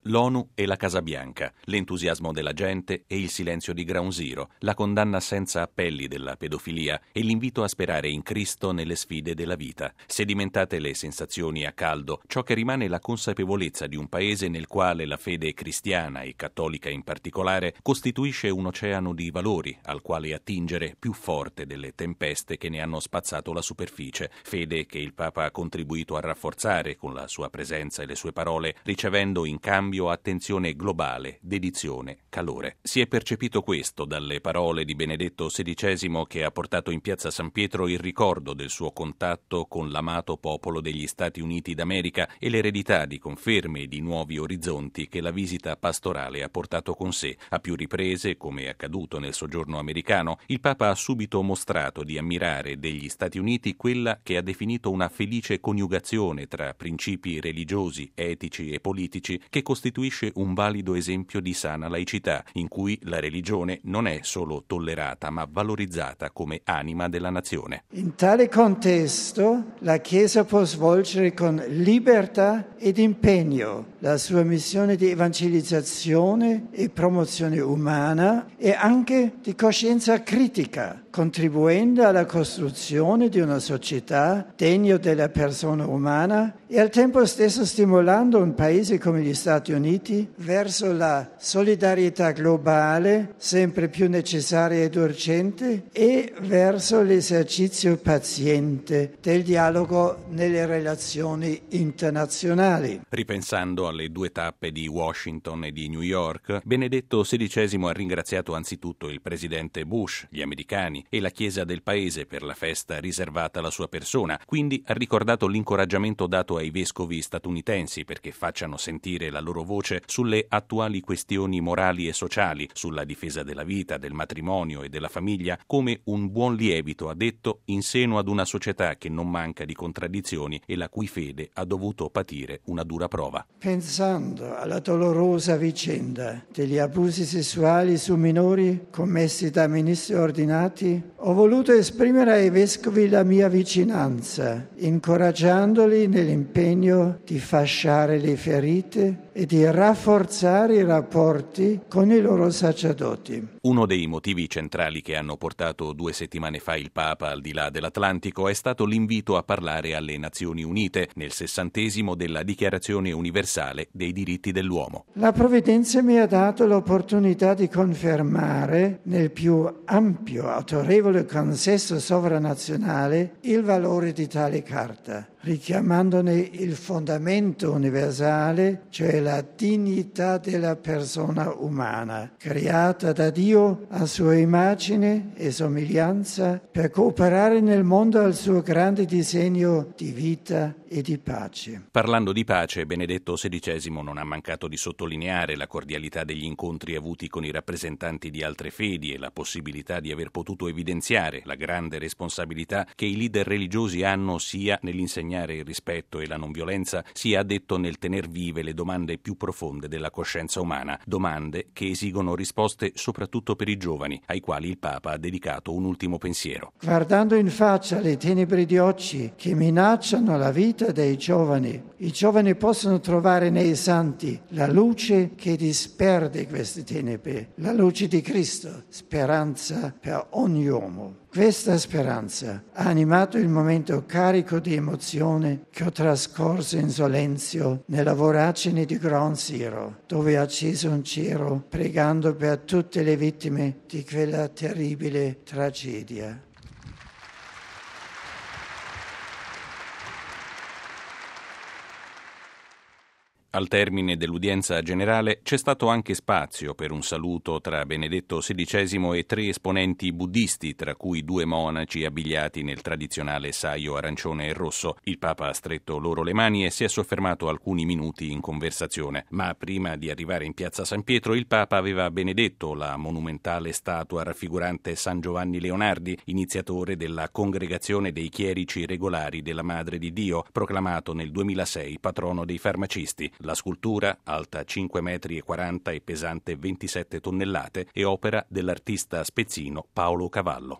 L'ONU e la Casa Bianca, l'entusiasmo della gente e il silenzio di Ground Zero, la condanna senza appelli della pedofilia e l'invito a sperare in Cristo nelle sfide della vita. Sedimentate le sensazioni a caldo, ciò che rimane è la consapevolezza di un paese nel quale la fede cristiana e cattolica in particolare costituisce un oceano di valori al quale attingere più forte delle tempeste che ne hanno spazzato la superficie. Fede che il Papa ha contribuito a rafforzare con la sua presenza e le sue parole, ricevendo in cambio attenzione globale, dedizione, calore. Si è percepito questo dalle parole di Benedetto XVI, che ha portato in piazza San Pietro il ricordo del suo contatto con l'amato popolo degli Stati Uniti d'America e l'eredità di conferme e di nuovi orizzonti che la visita pastorale ha portato con sé. A più riprese, come è accaduto nel soggiorno americano, il Papa ha subito mostrato di ammirare degli Stati Uniti quella che ha definito una felice coniugazione tra principi religiosi, etici e politici che costituisce un valido esempio di sana laicità, in cui la religione non è solo tollerata ma valorizzata come anima della nazione. In tale contesto la Chiesa può svolgere con libertà ed impegno la sua missione di evangelizzazione e promozione umana e anche di coscienza critica, contribuendo alla costruzione di una società degna della persona umana e al tempo stesso stimolando un paese come gli Stati Uniti verso la solidarietà globale sempre più necessaria ed urgente e verso l'esercizio paziente del dialogo nelle relazioni internazionali. Ripensando alle due tappe di Washington e di New York, Benedetto XVI ha ringraziato anzitutto il presidente Bush, gli americani e la Chiesa del paese per la festa riservata alla sua persona, quindi ha ricordato l'incoraggiamento dato ai vescovi statunitensi perché facciano sentire la loro voce sulle attuali questioni morali e sociali, sulla difesa della vita, del matrimonio e della famiglia, come un buon lievito, ha detto, in seno ad una società che non manca di contraddizioni e la cui fede ha dovuto patire una dura prova. Pensando alla dolorosa vicenda degli abusi sessuali su minori commessi da ministri ordinati, ho voluto esprimere ai vescovi la mia vicinanza, incoraggiandoli nell'impegno di fasciare le ferite e di rafforzare i rapporti con i loro sacerdoti. Uno dei motivi centrali che hanno portato 2 settimane fa il Papa al di là dell'Atlantico è stato l'invito a parlare alle Nazioni Unite nel 60° della Dichiarazione Universale dei diritti dell'uomo. La Provvidenza mi ha dato l'opportunità di confermare nel più ampio, autorevole consesso sovranazionale il valore di tale carta, richiamandone il fondamento universale, cioè la dignità della persona umana, creata da Dio a sua immagine e somiglianza per cooperare nel mondo al suo grande disegno di vita e di pace. Parlando di pace, Benedetto XVI non ha mancato di sottolineare la cordialità degli incontri avuti con i rappresentanti di altre fedi e la possibilità di aver potuto evidenziare la grande responsabilità che i leader religiosi hanno sia nell'insegnare il rispetto e la non violenza, sia, ha detto, nel tener vive le domande più profonde della coscienza umana, domande che esigono risposte soprattutto per i giovani, ai quali il Papa ha dedicato un ultimo pensiero. Guardando in faccia le tenebre di oggi che minacciano la vita dei giovani, i giovani possono trovare nei santi la luce che disperde queste tenebre, la luce di Cristo, speranza per ogni uomo. Questa speranza ha animato il momento carico di emozione che ho trascorso in silenzio nella voragine di Ground Zero, dove ho acceso un cero pregando per tutte le vittime di quella terribile tragedia. Al termine dell'udienza generale c'è stato anche spazio per un saluto tra Benedetto XVI e 3 esponenti buddisti, tra cui 2 monaci abbigliati nel tradizionale saio arancione e rosso. Il Papa ha stretto loro le mani e si è soffermato alcuni minuti in conversazione. Ma prima di arrivare in piazza San Pietro, il Papa aveva benedetto la monumentale statua raffigurante San Giovanni Leonardi, iniziatore della Congregazione dei Chierici Regolari della Madre di Dio, proclamato nel 2006 patrono dei farmacisti. La scultura, alta 5,40 metri e pesante 27 tonnellate, è opera dell'artista spezzino Paolo Cavallo.